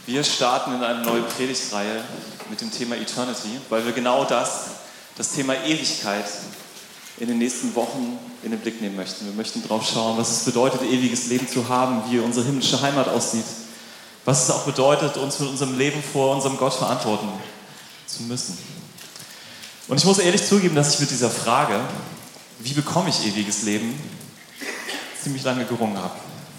Wir starten in eine neue Predigtreihe mit dem Thema Eternity, weil wir genau das Thema Ewigkeit, in den nächsten Wochen in den Blick nehmen möchten. Wir möchten drauf schauen, was es bedeutet, ewiges Leben zu haben, wie unsere himmlische Heimat aussieht, was es auch bedeutet, uns mit unserem Leben vor unserem Gott verantworten zu müssen. Und ich muss ehrlich zugeben, dass ich mit dieser Frage, wie bekomme ich ewiges Leben, ziemlich lange gerungen habe.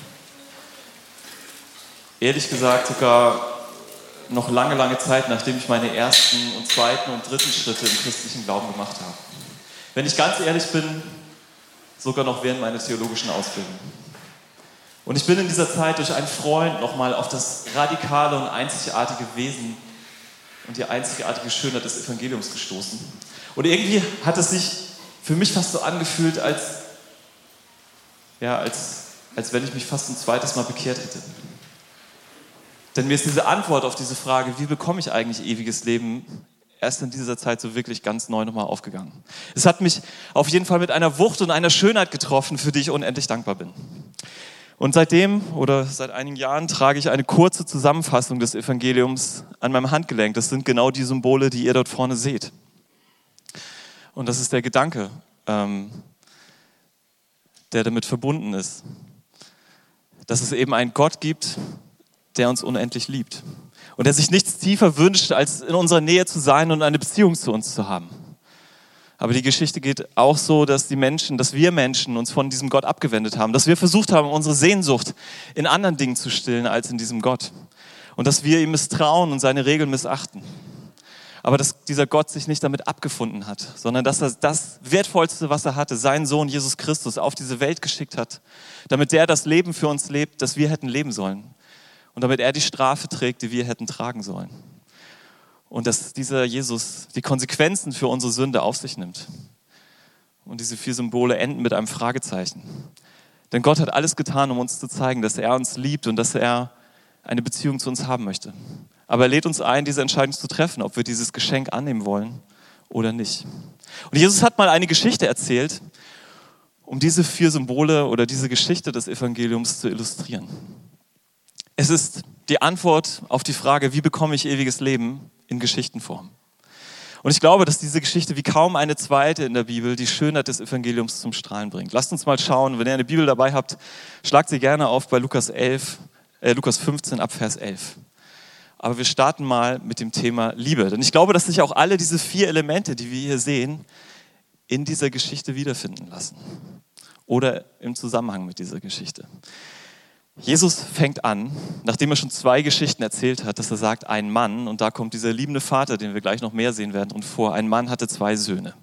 Ehrlich gesagt sogar noch lange Zeit, nachdem ich meine ersten und zweiten und dritten Schritte im christlichen Glauben gemacht habe. Wenn ich ganz ehrlich bin, sogar noch während meiner theologischen Ausbildung. Und ich bin in dieser Zeit durch einen Freund nochmal auf das radikale und einzigartige Wesen und die einzigartige Schönheit des Evangeliums gestoßen. Und irgendwie hat es sich für mich fast so angefühlt, als wenn ich mich fast ein zweites Mal bekehrt hätte. Denn mir ist diese Antwort auf diese Frage, wie bekomme ich eigentlich ewiges Leben, erst in dieser Zeit so wirklich ganz neu nochmal aufgegangen. Es hat mich auf jeden Fall mit einer Wucht und einer Schönheit getroffen, für die ich unendlich dankbar bin. Und seit einigen Jahren trage ich eine kurze Zusammenfassung des Evangeliums an meinem Handgelenk. Das sind genau die Symbole, die ihr dort vorne seht. Und das ist der Gedanke, der damit verbunden ist. Dass es eben einen Gott gibt, der uns unendlich liebt. Und der sich nichts tiefer wünscht, als in unserer Nähe zu sein und eine Beziehung zu uns zu haben. Aber die Geschichte geht auch so, dass wir Menschen uns von diesem Gott abgewendet haben. Dass wir versucht haben, unsere Sehnsucht in anderen Dingen zu stillen, als in diesem Gott. Und dass wir ihm misstrauen und seine Regeln missachten. Aber dass dieser Gott sich nicht damit abgefunden hat, sondern dass er das Wertvollste, was er hatte, seinen Sohn Jesus Christus, auf diese Welt geschickt hat, damit der das Leben für uns lebt, das wir hätten leben sollen. Und damit er die Strafe trägt, die wir hätten tragen sollen. Und dass dieser Jesus die Konsequenzen für unsere Sünde auf sich nimmt. Und diese 4 Symbole enden mit einem Fragezeichen. Denn Gott hat alles getan, um uns zu zeigen, dass er uns liebt und dass er eine Beziehung zu uns haben möchte. Aber er lädt uns ein, diese Entscheidung zu treffen, ob wir dieses Geschenk annehmen wollen oder nicht. Und Jesus hat mal eine Geschichte erzählt, um diese 4 Symbole oder diese Geschichte des Evangeliums zu illustrieren. Es ist die Antwort auf die Frage, wie bekomme ich ewiges Leben, in Geschichtenform. Und ich glaube, dass diese Geschichte wie kaum eine zweite in der Bibel die Schönheit des Evangeliums zum Strahlen bringt. Lasst uns mal schauen, wenn ihr eine Bibel dabei habt, schlagt sie gerne auf bei Lukas 15 ab Vers 11. Aber wir starten mal mit dem Thema Liebe. Denn ich glaube, dass sich auch alle diese 4 Elemente, die wir hier sehen, in dieser Geschichte wiederfinden lassen. Oder im Zusammenhang mit dieser Geschichte. Jesus fängt an, nachdem er schon 2 Geschichten erzählt hat, dass er sagt, ein Mann, und da kommt dieser liebende Vater, den wir gleich noch mehr sehen werden, und vor, ein Mann hatte 2 Söhne.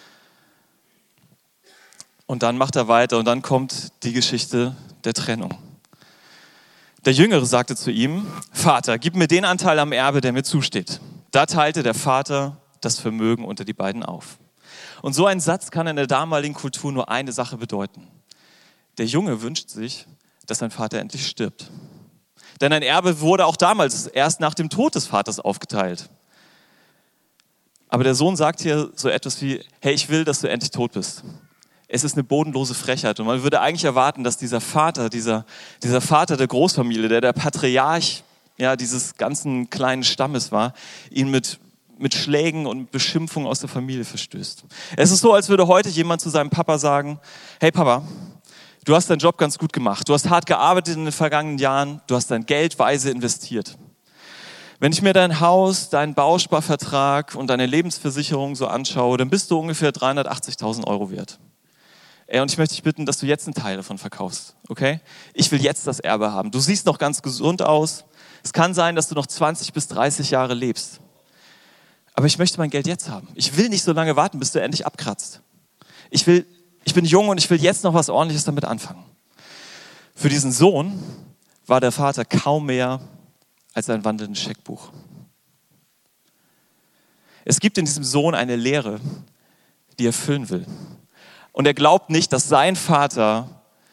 Und dann macht er weiter und dann kommt die Geschichte der Trennung. Der Jüngere sagte zu ihm, Vater, gib mir den Anteil am Erbe, der mir zusteht. Da teilte der Vater das Vermögen unter die beiden auf. Und so ein Satz kann in der damaligen Kultur nur eine Sache bedeuten. Der Junge wünscht sich, dass sein Vater endlich stirbt. Denn ein Erbe wurde auch damals erst nach dem Tod des Vaters aufgeteilt. Aber der Sohn sagt hier so etwas wie, hey, ich will, dass du endlich tot bist. Es ist eine bodenlose Frechheit. Und man würde eigentlich erwarten, dass dieser Vater, dieser Vater der Großfamilie, der Patriarch dieses ganzen kleinen Stammes war, ihn mit Schlägen und Beschimpfungen aus der Familie verstößt. Es ist so, als würde heute jemand zu seinem Papa sagen, hey Papa, du hast deinen Job ganz gut gemacht. Du hast hart gearbeitet in den vergangenen Jahren. Du hast dein Geld weise investiert. Wenn ich mir dein Haus, deinen Bausparvertrag und deine Lebensversicherung so anschaue, dann bist du ungefähr 380.000 € wert. Und ich möchte dich bitten, dass du jetzt einen Teil davon verkaufst. Okay? Ich will jetzt das Erbe haben. Du siehst noch ganz gesund aus. Es kann sein, dass du noch 20 bis 30 Jahre lebst. Aber ich möchte mein Geld jetzt haben. Ich will nicht so lange warten, bis du endlich abkratzt. Ich bin jung und ich will jetzt noch was Ordentliches damit anfangen. Für diesen Sohn war der Vater kaum mehr als ein wandelndes Scheckbuch. Es gibt in diesem Sohn eine Lehre, die er füllen will. Und er glaubt nicht, dass sein Vater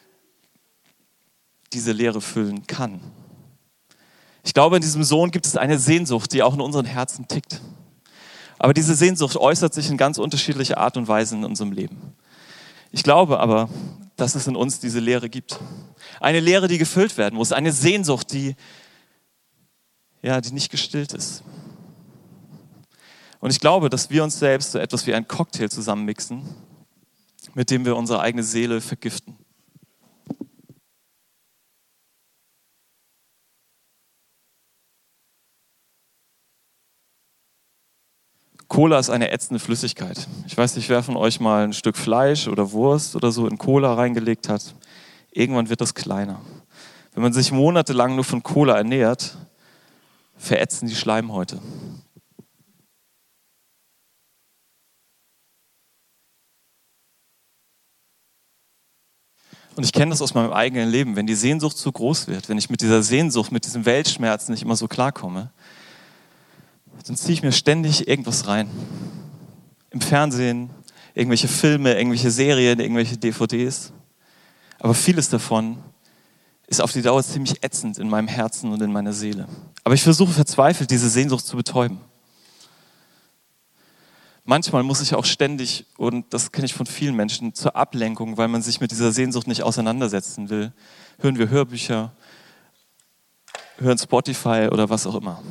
diese Lehre füllen kann. Ich glaube, in diesem Sohn gibt es eine Sehnsucht, die auch in unseren Herzen tickt. Aber diese Sehnsucht äußert sich in ganz unterschiedlicher Art und Weise in unserem Leben. Ich glaube aber, dass es in uns diese Leere gibt. Eine Leere, die gefüllt werden muss. Eine Sehnsucht, die ja, die nicht gestillt ist. Und ich glaube, dass wir uns selbst so etwas wie einen Cocktail zusammenmixen, mit dem wir unsere eigene Seele vergiften. Cola ist eine ätzende Flüssigkeit. Ich weiß nicht, wer von euch mal ein Stück Fleisch oder Wurst oder so in Cola reingelegt hat. Irgendwann wird das kleiner. Wenn man sich monatelang nur von Cola ernährt, verätzen die Schleimhäute. Und ich kenne das aus meinem eigenen Leben. Wenn die Sehnsucht zu groß wird, wenn ich mit dieser Sehnsucht, mit diesem Weltschmerz nicht immer so klarkomme, dann ziehe ich mir ständig irgendwas rein. Im Fernsehen, irgendwelche Filme, irgendwelche Serien, irgendwelche DVDs. Aber vieles davon ist auf die Dauer ziemlich ätzend in meinem Herzen und in meiner Seele. Aber ich versuche verzweifelt, diese Sehnsucht zu betäuben. Manchmal muss ich auch ständig, und das kenne ich von vielen Menschen, zur Ablenkung, weil man sich mit dieser Sehnsucht nicht auseinandersetzen will, hören wir Hörbücher, hören Spotify oder was auch immer.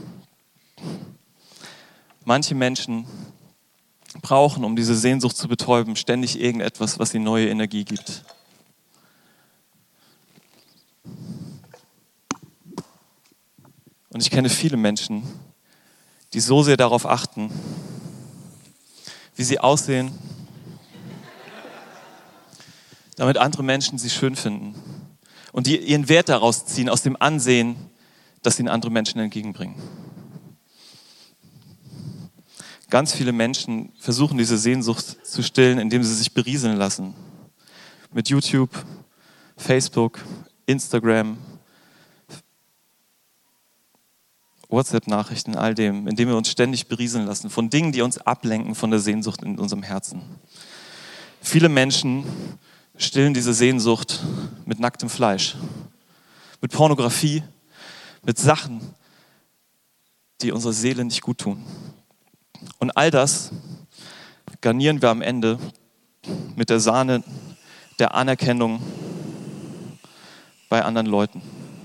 Manche Menschen brauchen, um diese Sehnsucht zu betäuben, ständig irgendetwas, was ihnen neue Energie gibt. Und ich kenne viele Menschen, die so sehr darauf achten, wie sie aussehen, damit andere Menschen sie schön finden und die ihren Wert daraus ziehen, aus dem Ansehen, das ihnen andere Menschen entgegenbringen. Ganz viele Menschen versuchen diese Sehnsucht zu stillen, indem sie sich berieseln lassen. Mit YouTube, Facebook, Instagram, WhatsApp-Nachrichten, all dem, indem wir uns ständig berieseln lassen von Dingen, die uns ablenken von der Sehnsucht in unserem Herzen. Viele Menschen stillen diese Sehnsucht mit nacktem Fleisch, mit Pornografie, mit Sachen, die unserer Seele nicht gut tun. Und all das garnieren wir am Ende mit der Sahne der Anerkennung bei anderen Leuten.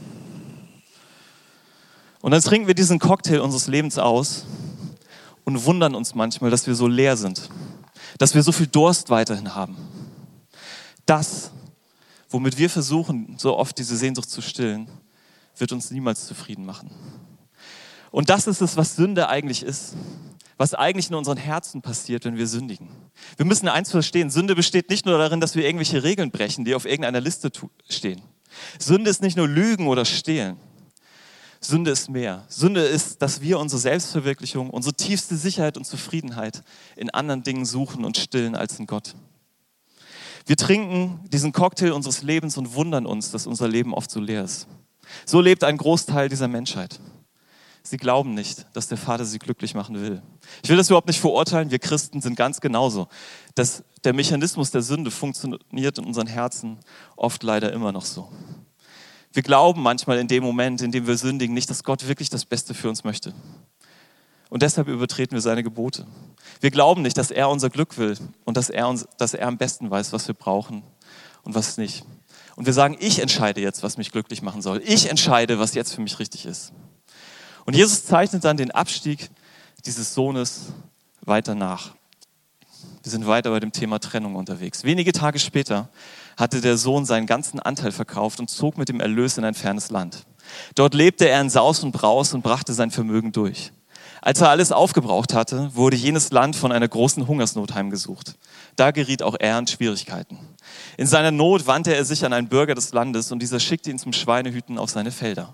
Und dann trinken wir diesen Cocktail unseres Lebens aus und wundern uns manchmal, dass wir so leer sind, dass wir so viel Durst weiterhin haben. Das, womit wir versuchen, so oft diese Sehnsucht zu stillen, wird uns niemals zufrieden machen. Und das ist es, was Sünde eigentlich ist, was eigentlich in unseren Herzen passiert, wenn wir sündigen. Wir müssen eins verstehen, Sünde besteht nicht nur darin, dass wir irgendwelche Regeln brechen, die auf irgendeiner Liste stehen. Sünde ist nicht nur Lügen oder Stehlen. Sünde ist mehr. Sünde ist, dass wir unsere Selbstverwirklichung, unsere tiefste Sicherheit und Zufriedenheit in anderen Dingen suchen und stillen als in Gott. Wir trinken diesen Cocktail unseres Lebens und wundern uns, dass unser Leben oft so leer ist. So lebt ein Großteil dieser Menschheit. Sie glauben nicht, dass der Vater sie glücklich machen will. Ich will das überhaupt nicht verurteilen, wir Christen sind ganz genauso. Der Mechanismus der Sünde funktioniert in unseren Herzen oft leider immer noch so. Wir glauben manchmal in dem Moment, in dem wir sündigen, nicht, dass Gott wirklich das Beste für uns möchte. Und deshalb übertreten wir seine Gebote. Wir glauben nicht, dass er unser Glück will und dass er am besten weiß, was wir brauchen und was nicht. Und wir sagen, ich entscheide jetzt, was mich glücklich machen soll. Ich entscheide, was jetzt für mich richtig ist. Und Jesus zeichnet dann den Abstieg dieses Sohnes weiter nach. Wir sind weiter bei dem Thema Trennung unterwegs. Wenige Tage später hatte der Sohn seinen ganzen Anteil verkauft und zog mit dem Erlös in ein fernes Land. Dort lebte er in Saus und Braus und brachte sein Vermögen durch. Als er alles aufgebraucht hatte, wurde jenes Land von einer großen Hungersnot heimgesucht. Da geriet auch er in Schwierigkeiten. In seiner Not wandte er sich an einen Bürger des Landes und dieser schickte ihn zum Schweinehüten auf seine Felder.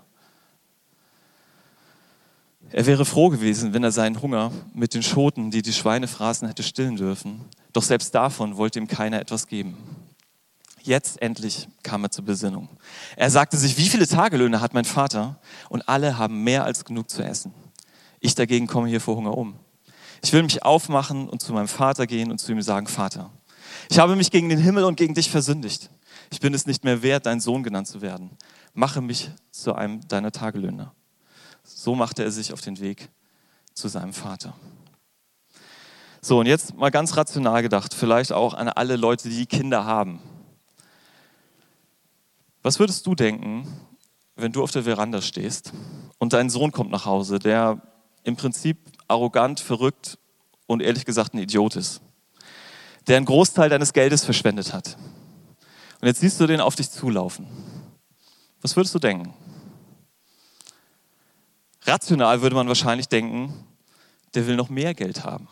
Er wäre froh gewesen, wenn er seinen Hunger mit den Schoten, die die Schweine fraßen, hätte stillen dürfen. Doch selbst davon wollte ihm keiner etwas geben. Jetzt endlich kam er zur Besinnung. Er sagte sich, wie viele Tagelöhne hat mein Vater? Und alle haben mehr als genug zu essen. Ich dagegen komme hier vor Hunger um. Ich will mich aufmachen und zu meinem Vater gehen und zu ihm sagen, Vater, ich habe mich gegen den Himmel und gegen dich versündigt. Ich bin es nicht mehr wert, dein Sohn genannt zu werden. Mache mich zu einem deiner Tagelöhner. So machte er sich auf den Weg zu seinem Vater. So, und jetzt mal ganz rational gedacht, vielleicht auch an alle Leute, die Kinder haben. Was würdest du denken, wenn du auf der Veranda stehst und dein Sohn kommt nach Hause, der im Prinzip arrogant, verrückt und ehrlich gesagt ein Idiot ist, der einen Großteil deines Geldes verschwendet hat. Und jetzt siehst du den auf dich zulaufen. Was würdest du denken? Rational würde man wahrscheinlich denken, der will noch mehr Geld haben.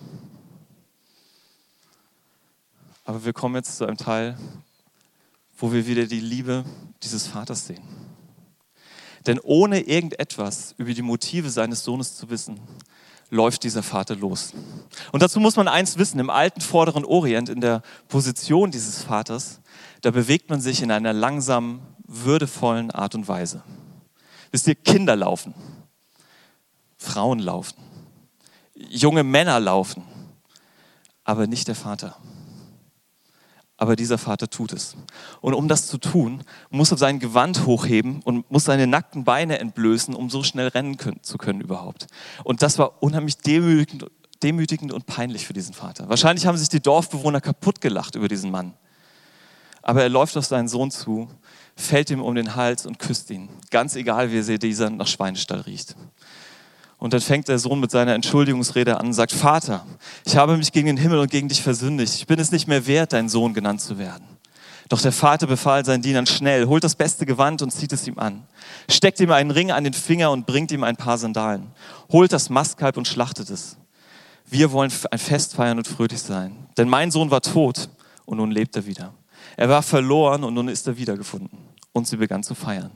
Aber wir kommen jetzt zu einem Teil, wo wir wieder die Liebe dieses Vaters sehen. Denn ohne irgendetwas über die Motive seines Sohnes zu wissen, läuft dieser Vater los. Und dazu muss man eins wissen, im alten Vorderen Orient, in der Position dieses Vaters, da bewegt man sich in einer langsamen, würdevollen Art und Weise. Wisst ihr, Kinder laufen, Frauen laufen, junge Männer laufen, aber nicht der Vater. Aber dieser Vater tut es. Und um das zu tun, muss er sein Gewand hochheben und muss seine nackten Beine entblößen, um so schnell rennen zu können überhaupt. Und das war unheimlich demütigend und peinlich für diesen Vater. Wahrscheinlich haben sich die Dorfbewohner kaputt gelacht über diesen Mann. Aber er läuft auf seinen Sohn zu, fällt ihm um den Hals und küsst ihn. Ganz egal, wie sehr dieser nach Schweinestall riecht. Und dann fängt der Sohn mit seiner Entschuldigungsrede an und sagt, Vater, ich habe mich gegen den Himmel und gegen dich versündigt. Ich bin es nicht mehr wert, dein Sohn genannt zu werden. Doch der Vater befahl seinen Dienern schnell, holt das beste Gewand und zieht es ihm an. Steckt ihm einen Ring an den Finger und bringt ihm ein paar Sandalen. Holt das Mastkalb und schlachtet es. Wir wollen ein Fest feiern und fröhlich sein. Denn mein Sohn war tot und nun lebt er wieder. Er war verloren und nun ist er wiedergefunden. Und sie begann zu feiern.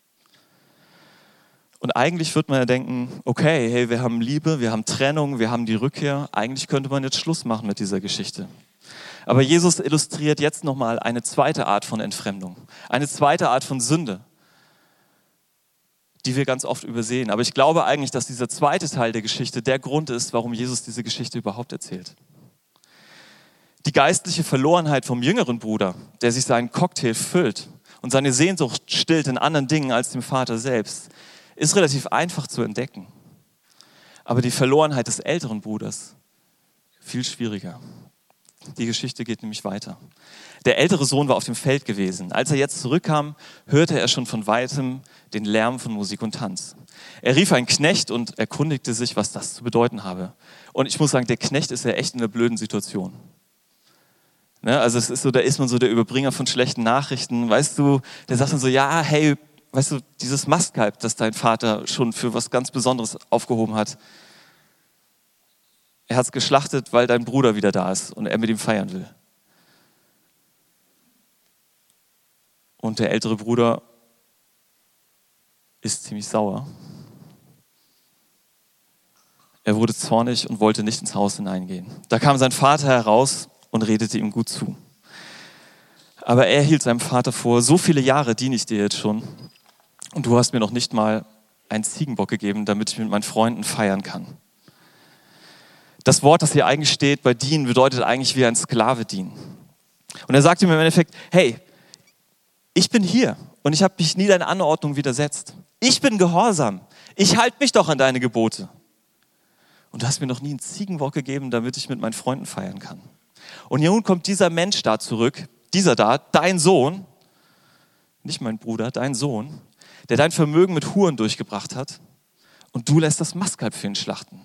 Und eigentlich würde man ja denken, okay, hey, wir haben Liebe, wir haben Trennung, wir haben die Rückkehr. Eigentlich könnte man jetzt Schluss machen mit dieser Geschichte. Aber Jesus illustriert jetzt nochmal eine zweite Art von Entfremdung. Eine zweite Art von Sünde, die wir ganz oft übersehen. Aber ich glaube eigentlich, dass dieser zweite Teil der Geschichte der Grund ist, warum Jesus diese Geschichte überhaupt erzählt. Die geistliche Verlorenheit vom jüngeren Bruder, der sich seinen Cocktail füllt und seine Sehnsucht stillt in anderen Dingen als dem Vater selbst, ist relativ einfach zu entdecken. Aber die Verlorenheit des älteren Bruders, viel schwieriger. Die Geschichte geht nämlich weiter. Der ältere Sohn war auf dem Feld gewesen. Als er jetzt zurückkam, hörte er schon von weitem den Lärm von Musik und Tanz. Er rief einen Knecht und erkundigte sich, was das zu bedeuten habe. Und ich muss sagen, der Knecht ist ja echt in einer blöden Situation. Ne? Also es ist so, da ist man so der Überbringer von schlechten Nachrichten. Weißt du, der sagt dann so, ja, hey, weißt du, dieses Mastkalb, das dein Vater schon für was ganz Besonderes aufgehoben hat, er hat es geschlachtet, weil dein Bruder wieder da ist und er mit ihm feiern will. Und der ältere Bruder ist ziemlich sauer. Er wurde zornig und wollte nicht ins Haus hineingehen. Da kam sein Vater heraus und redete ihm gut zu. Aber er hielt seinem Vater vor, so viele Jahre diene ich dir jetzt schon und du hast mir noch nicht mal einen Ziegenbock gegeben, damit ich mit meinen Freunden feiern kann. Das Wort, das hier eigentlich steht bei dienen, bedeutet eigentlich wie ein Sklave dienen. Und er sagte mir im Endeffekt, hey, ich bin hier und ich habe mich nie deiner Anordnung widersetzt. Ich bin gehorsam. Ich halte mich doch an deine Gebote. Und du hast mir noch nie einen Ziegenbock gegeben, damit ich mit meinen Freunden feiern kann. Und nun kommt dieser Mensch da zurück, dein Sohn, nicht mein Bruder, dein Sohn, der dein Vermögen mit Huren durchgebracht hat und du lässt das Mastkalb für ihn schlachten.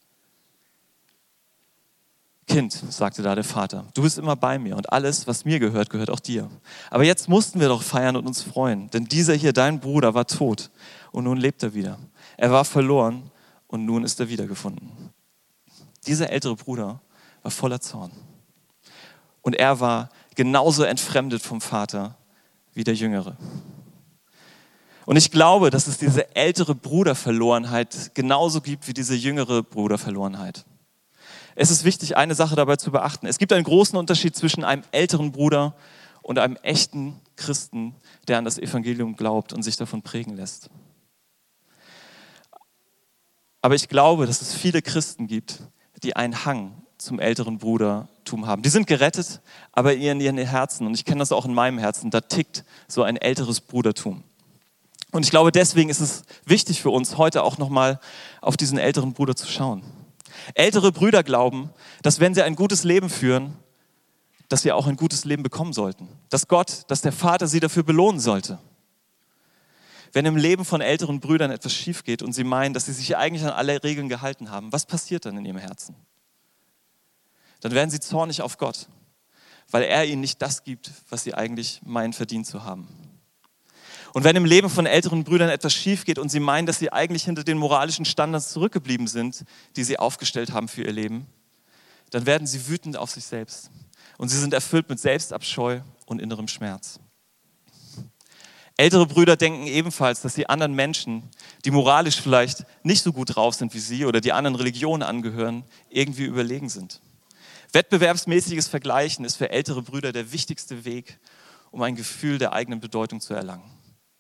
Kind, sagte da der Vater, du bist immer bei mir und alles, was mir gehört, gehört auch dir. Aber jetzt mussten wir doch feiern und uns freuen, denn dieser hier, dein Bruder, war tot und nun lebt er wieder. Er war verloren und nun ist er wiedergefunden. Dieser ältere Bruder war voller Zorn und er war genauso entfremdet vom Vater wie der Jüngere. Und ich glaube, dass es diese ältere Bruderverlorenheit genauso gibt wie diese jüngere Bruderverlorenheit. Es ist wichtig, eine Sache dabei zu beachten. Es gibt einen großen Unterschied zwischen einem älteren Bruder und einem echten Christen, der an das Evangelium glaubt und sich davon prägen lässt. Aber ich glaube, dass es viele Christen gibt, die einen Hang zum älteren Brudertum haben. Die sind gerettet, aber in ihren Herzen, und ich kenne das auch in meinem Herzen, da tickt so ein älteres Brudertum. Und ich glaube, deswegen ist es wichtig für uns, heute auch nochmal auf diesen älteren Bruder zu schauen. Ältere Brüder glauben, dass wenn sie ein gutes Leben führen, dass sie auch ein gutes Leben bekommen sollten. Dass der Vater sie dafür belohnen sollte. Wenn im Leben von älteren Brüdern etwas schief geht und sie meinen, dass sie sich eigentlich an alle Regeln gehalten haben, was passiert dann in ihrem Herzen? Dann werden sie zornig auf Gott, weil er ihnen nicht das gibt, was sie eigentlich meinen, verdient zu haben. Und wenn im Leben von älteren Brüdern etwas schief geht und sie meinen, dass sie eigentlich hinter den moralischen Standards zurückgeblieben sind, die sie aufgestellt haben für ihr Leben, dann werden sie wütend auf sich selbst. Und sie sind erfüllt mit Selbstabscheu und innerem Schmerz. Ältere Brüder denken ebenfalls, dass sie anderen Menschen, die moralisch vielleicht nicht so gut drauf sind wie sie oder die anderen Religionen angehören, irgendwie überlegen sind. Wettbewerbsmäßiges Vergleichen ist für ältere Brüder der wichtigste Weg, um ein Gefühl der eigenen Bedeutung zu erlangen.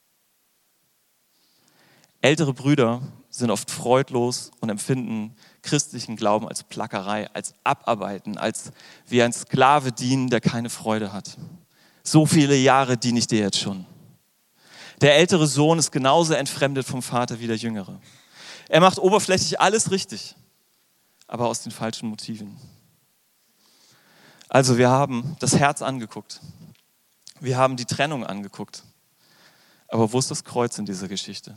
Ältere Brüder sind oft freudlos und empfinden christlichen Glauben als Plackerei, als Abarbeiten, als wie ein Sklave dienen, der keine Freude hat. So viele Jahre diene ich dir jetzt schon. Der ältere Sohn ist genauso entfremdet vom Vater wie der jüngere. Er macht oberflächlich alles richtig, aber aus den falschen Motiven. Also wir haben das Herz angeguckt. Wir haben die Trennung angeguckt. Aber wo ist das Kreuz in dieser Geschichte?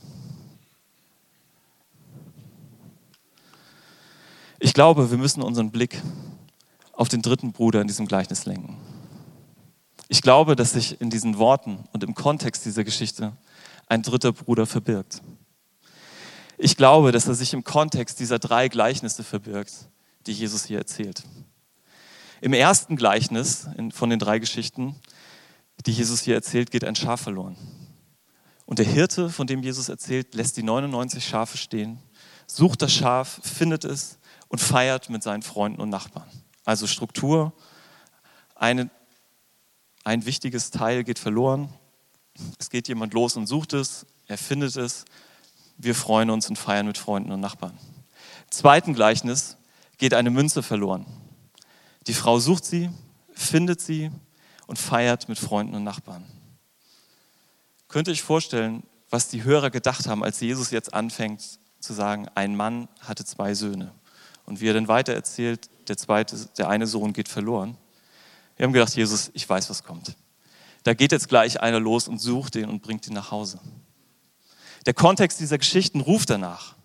Ich glaube, wir müssen unseren Blick auf den dritten Bruder in diesem Gleichnis lenken. Ich glaube, dass sich in diesen Worten und im Kontext dieser Geschichte ein dritter Bruder verbirgt. Ich glaube, dass er sich im Kontext dieser 3 Gleichnisse verbirgt, die Jesus hier erzählt. Im ersten Gleichnis von den 3 Geschichten, die Jesus hier erzählt, geht ein Schaf verloren. Und der Hirte, von dem Jesus erzählt, lässt die 99 Schafe stehen, sucht das Schaf, findet es und feiert mit seinen Freunden und Nachbarn. Also Struktur, ein wichtiges Teil geht verloren. Es geht jemand los und sucht es, er findet es. Wir freuen uns und feiern mit Freunden und Nachbarn. Im zweiten Gleichnis geht eine Münze verloren. Die Frau sucht sie, findet sie und feiert mit Freunden und Nachbarn. Könnt ihr euch vorstellen, was die Hörer gedacht haben, als Jesus jetzt anfängt zu sagen, ein Mann hatte 2 Söhne. Und wie er dann weiter erzählt, der eine Sohn geht verloren. Wir haben gedacht, Jesus, ich weiß, was kommt. Da geht jetzt gleich einer los und sucht ihn und bringt ihn nach Hause. Der Kontext dieser Geschichten ruft danach.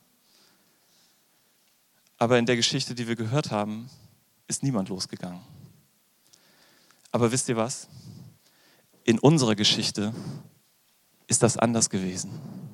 Aber in der Geschichte, die wir gehört haben, ist niemand losgegangen. Aber wisst ihr was? In unserer Geschichte ist das anders gewesen.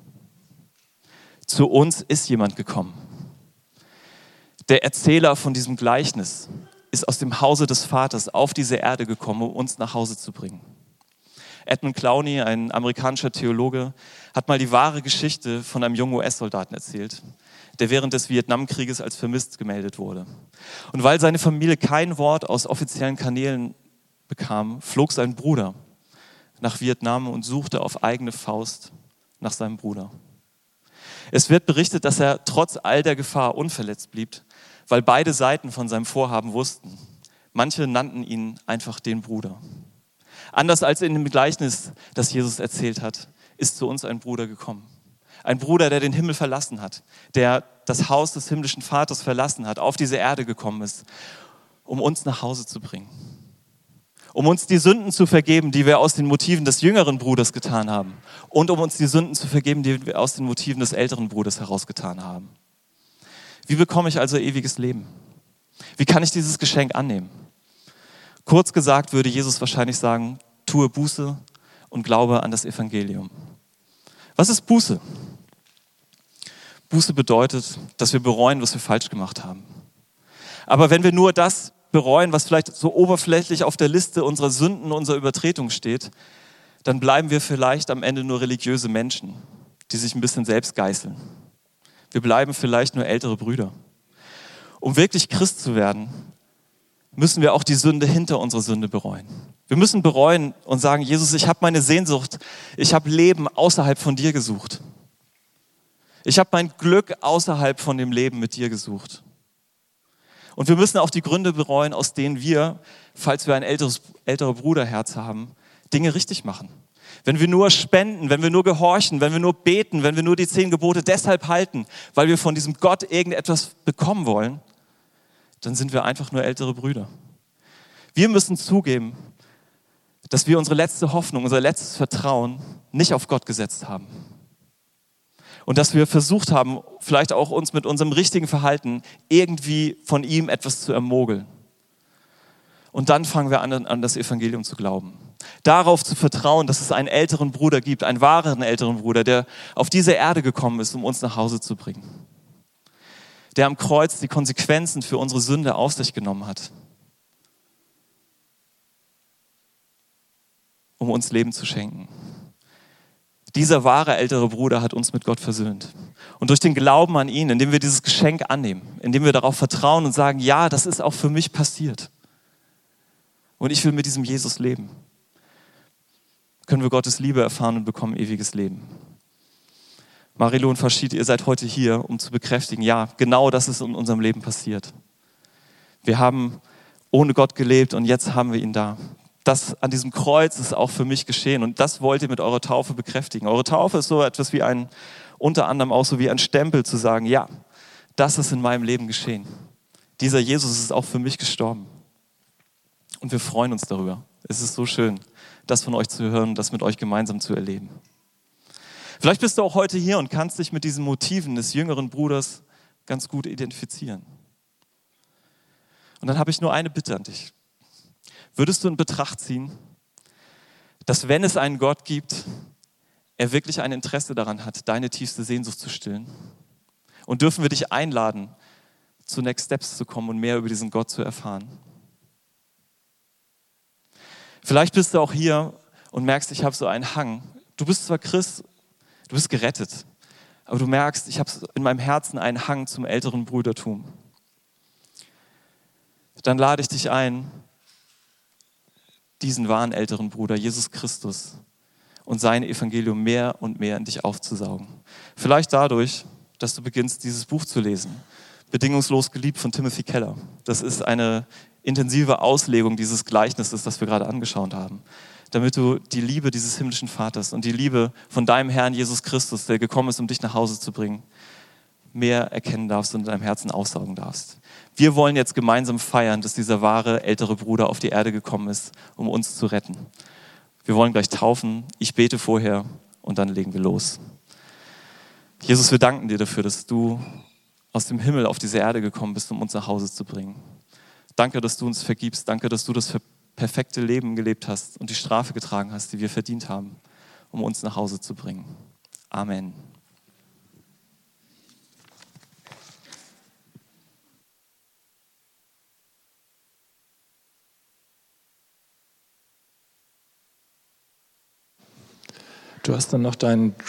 Zu uns ist jemand gekommen. Der Erzähler von diesem Gleichnis ist aus dem Hause des Vaters auf diese Erde gekommen, um uns nach Hause zu bringen. Edmund Clowney, ein amerikanischer Theologe, hat mal die wahre Geschichte von einem jungen US-Soldaten erzählt, der während des Vietnamkrieges als vermisst gemeldet wurde. Und weil seine Familie kein Wort aus offiziellen Kanälen bekam, flog sein Bruder nach Vietnam und suchte auf eigene Faust nach seinem Bruder. Es wird berichtet, dass er trotz all der Gefahr unverletzt blieb, weil beide Seiten von seinem Vorhaben wussten. Manche nannten ihn einfach den Bruder. Anders als in dem Gleichnis, das Jesus erzählt hat, ist zu uns ein Bruder gekommen. Ein Bruder, der den Himmel verlassen hat, der das Haus des himmlischen Vaters verlassen hat, auf diese Erde gekommen ist, um uns nach Hause zu bringen. Um uns die Sünden zu vergeben, die wir aus den Motiven des jüngeren Bruders getan haben. Und um uns die Sünden zu vergeben, die wir aus den Motiven des älteren Bruders herausgetan haben. Wie bekomme ich also ewiges Leben? Wie kann ich dieses Geschenk annehmen? Kurz gesagt würde Jesus wahrscheinlich sagen, tue Buße und glaube an das Evangelium. Was ist Buße? Buße bedeutet, dass wir bereuen, was wir falsch gemacht haben. Aber wenn wir nur das bereuen, was vielleicht so oberflächlich auf der Liste unserer Sünden, unserer Übertretungen steht, dann bleiben wir vielleicht am Ende nur religiöse Menschen, die sich ein bisschen selbst geißeln. Wir bleiben vielleicht nur ältere Brüder. Um wirklich Christ zu werden, müssen wir auch die Sünde hinter unserer Sünde bereuen. Wir müssen bereuen und sagen, Jesus, ich habe meine Sehnsucht, ich habe Leben außerhalb von dir gesucht. Ich habe mein Glück außerhalb von dem Leben mit dir gesucht. Und wir müssen auch die Gründe bereuen, aus denen wir, falls wir ein älterer Bruderherz haben, Dinge richtig machen. Wenn wir nur spenden, wenn wir nur gehorchen, wenn wir nur beten, wenn wir nur die 10 Gebote deshalb halten, weil wir von diesem Gott irgendetwas bekommen wollen, dann sind wir einfach nur ältere Brüder. Wir müssen zugeben, dass wir unsere letzte Hoffnung, unser letztes Vertrauen nicht auf Gott gesetzt haben. Und dass wir versucht haben, vielleicht auch uns mit unserem richtigen Verhalten irgendwie von ihm etwas zu ermogeln. Und dann fangen wir an das Evangelium zu glauben. Darauf zu vertrauen, dass es einen älteren Bruder gibt, einen wahren älteren Bruder, der auf diese Erde gekommen ist, um uns nach Hause zu bringen. Der am Kreuz die Konsequenzen für unsere Sünde auf sich genommen hat, um uns Leben zu schenken. Dieser wahre ältere Bruder hat uns mit Gott versöhnt. Und durch den Glauben an ihn, indem wir dieses Geschenk annehmen, indem wir darauf vertrauen und sagen, ja, das ist auch für mich passiert. Und ich will mit diesem Jesus leben, können wir Gottes Liebe erfahren und bekommen ewiges Leben. Marilo und Faschid, ihr seid heute hier, um zu bekräftigen, ja, genau das ist in unserem Leben passiert. Wir haben ohne Gott gelebt und jetzt haben wir ihn da. Das an diesem Kreuz ist auch für mich geschehen und das wollt ihr mit eurer Taufe bekräftigen. Eure Taufe ist so etwas wie unter anderem auch so wie ein Stempel zu sagen, ja, das ist in meinem Leben geschehen. Dieser Jesus ist auch für mich gestorben. Und wir freuen uns darüber. Es ist so schön, das von euch zu hören, das mit euch gemeinsam zu erleben. Vielleicht bist du auch heute hier und kannst dich mit diesen Motiven des jüngeren Bruders ganz gut identifizieren. Und dann habe ich nur eine Bitte an dich. Würdest du in Betracht ziehen, dass wenn es einen Gott gibt, er wirklich ein Interesse daran hat, deine tiefste Sehnsucht zu stillen? Und dürfen wir dich einladen, zu Next Steps zu kommen und mehr über diesen Gott zu erfahren? Vielleicht bist du auch hier und merkst, ich habe so einen Hang. Du bist zwar Christ, du bist gerettet, aber du merkst, ich habe in meinem Herzen einen Hang zum älteren Brüdertum. Dann lade ich dich ein, diesen wahren älteren Bruder, Jesus Christus, und sein Evangelium mehr und mehr in dich aufzusaugen. Vielleicht dadurch, dass du beginnst, dieses Buch zu lesen. Bedingungslos geliebt von Timothy Keller. Das ist eine intensive Auslegung dieses Gleichnisses, das wir gerade angeschaut haben. Damit du die Liebe dieses himmlischen Vaters und die Liebe von deinem Herrn Jesus Christus, der gekommen ist, um dich nach Hause zu bringen, mehr erkennen darfst und in deinem Herzen aussaugen darfst. Wir wollen jetzt gemeinsam feiern, dass dieser wahre ältere Bruder auf die Erde gekommen ist, um uns zu retten. Wir wollen gleich taufen, ich bete vorher und dann legen wir los. Jesus, wir danken dir dafür, dass du aus dem Himmel auf diese Erde gekommen bist, um uns nach Hause zu bringen. Danke, dass du uns vergibst. Danke, dass du das perfekte Leben gelebt hast und die Strafe getragen hast, die wir verdient haben, um uns nach Hause zu bringen. Amen. Du hast dann noch deinen